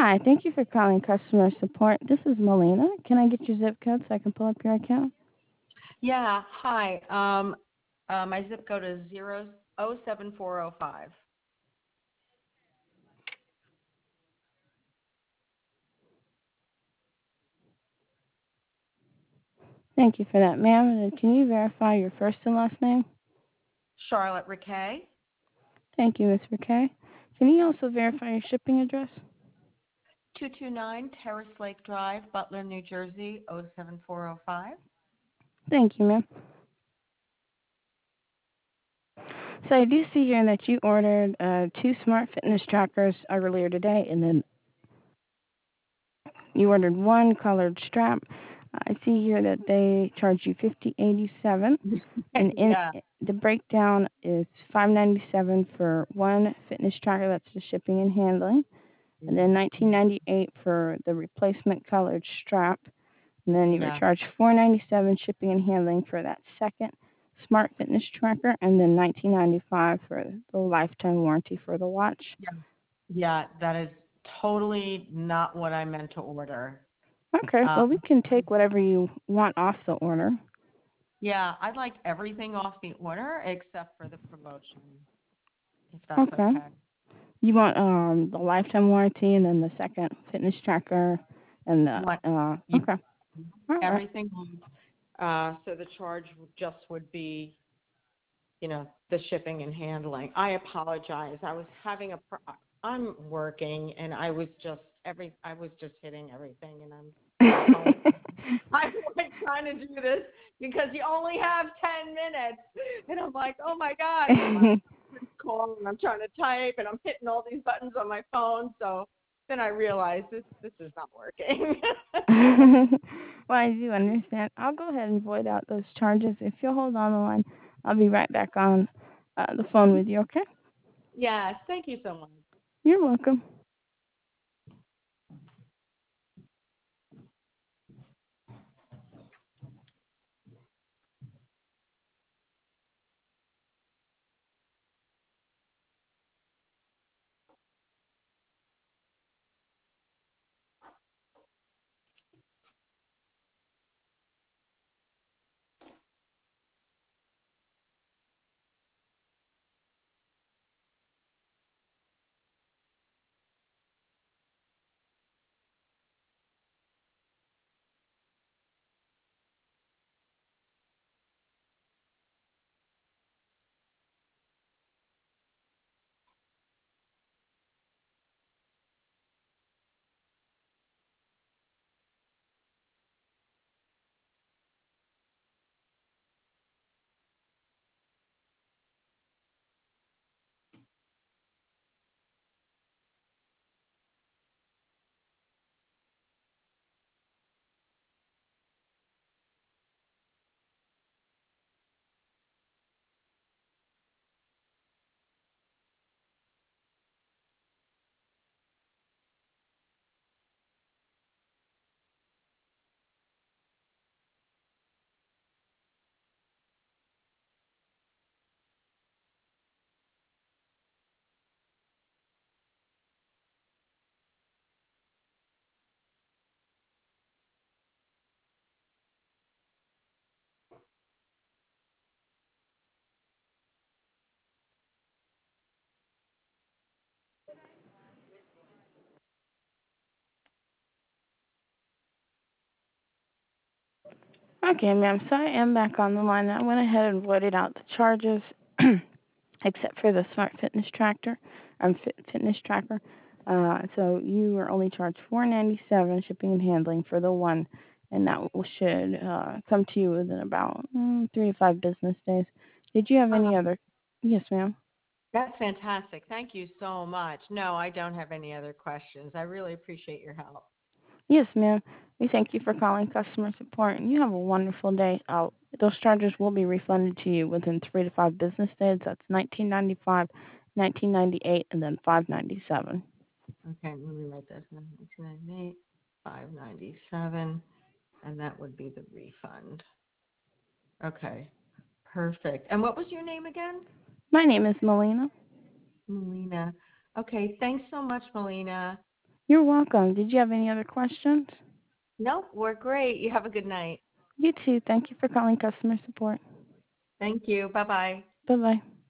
Hi, thank you for calling customer support. This is Melina. Can I get your zip code so I can pull up your account? Yeah, hi. My zip code is 07405. Thank you for that, ma'am. And can you verify your first and last name? Charlotte Riquet, Thank you, Ms. McKay. Can you also verify your shipping address? 229 Terrace Lake Drive, Butler, New Jersey, 07405. Thank you, ma'am. So I do see here that you ordered two smart fitness trackers earlier today, and then you ordered one colored strap. I see here that they charged you $50.87, and in Yeah. the breakdown is $5.97 for one fitness tracker. That's the shipping and handling, and then $19.98 for the replacement colored strap. And then you were Yeah. charged $4.97 shipping and handling for that second smart fitness tracker, and then $19.95 for the lifetime warranty for the watch. Yeah. Yeah, that is totally not what I meant to order. Okay, Um, well we can take whatever you want off the order. yeah, I'd like everything off the order except for the promotion, if that's Okay. okay. You want the lifetime warranty and then the second fitness tracker and the What you okay. All right. everything. So the charge just would be, the shipping and handling. I apologize. I was having I'm working and I was just hitting everything and I apologize. I'm like trying to do this because you only have 10 minutes. And I'm like, oh my God, my husband's calling and I'm trying to type and I'm hitting all these buttons on my phone. So then I realized this is not working. Well, I do understand. I'll go ahead and void out those charges. If you'll hold on the line, I'll be right back on the phone with you, okay? Yes, thank you so much. You're welcome. Okay, ma'am. So I am back on the line. I went ahead and voided out the charges, except for the smart fitness tractor, fitness tracker. So you were only charged $4.97 shipping and handling for the one, and that should come to you within about 3 to 5 business days. Did you have any Um, other? Yes, ma'am. that's fantastic. Thank you so much. No, I don't have any other questions. I really appreciate your help. Yes, ma'am. We thank you for calling customer support, and you have a wonderful day. Those charges will be refunded to you within 3 to 5 business days. That's 1995, 1998, and then 597. Okay, let me write this down. 1998, 597, and that would be the refund. Okay, perfect. And what was your name again? My name is Melina. Melina. Okay, thanks so much, Melina. You're welcome. Did you have any other questions? No, we're great. You have a good night. You too. Thank you for calling customer support. Thank you. Bye-bye. Bye-bye.